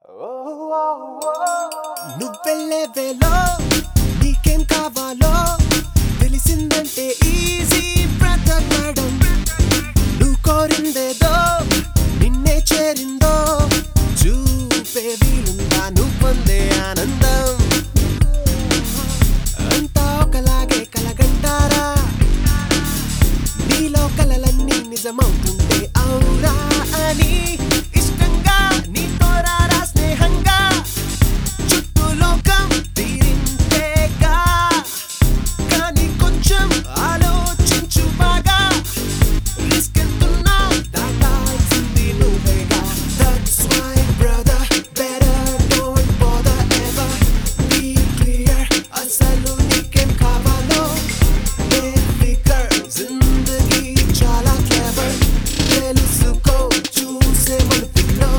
నువ్వెళ్ళే వేలో నీకేం కావాలో తెలిసిందంటే ఈజీ బ్రతకడం. నువ్వు కోరిందేదో నిన్నే చేరిందో చూపే వీలుందా నువ్వు పొందే ఆనందం. అంతా ఒకలాగే కలగంటారా, నీలో కలలన్నీ నిజమవుతుంటే అవురా అని ఇష్టంగా నీతో రారా స్నేహంగా చుట్టూ లోకం తీరింతేగా. కానీ కొంచెం ఆలోచించు బాగా, రిస్క్ ఎంతున్నా దాటాల్సింది నువ్వేగా. That's why brother better don't bother ever, be clear అసలు నీకేం కావాలో. బేఫికర్ జిందగీ చాలా clever, తెలుసుకో చూసే మలుపులో.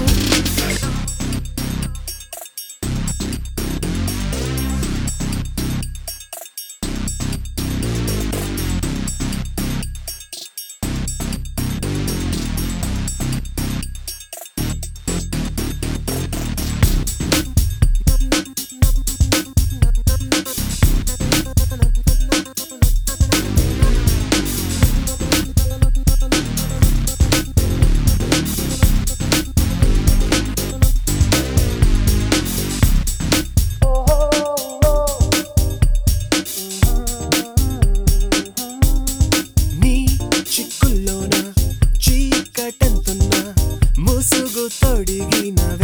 నీ చిక్కుల్లోన చీకటంతున్నా ముసుగు తొడిగిన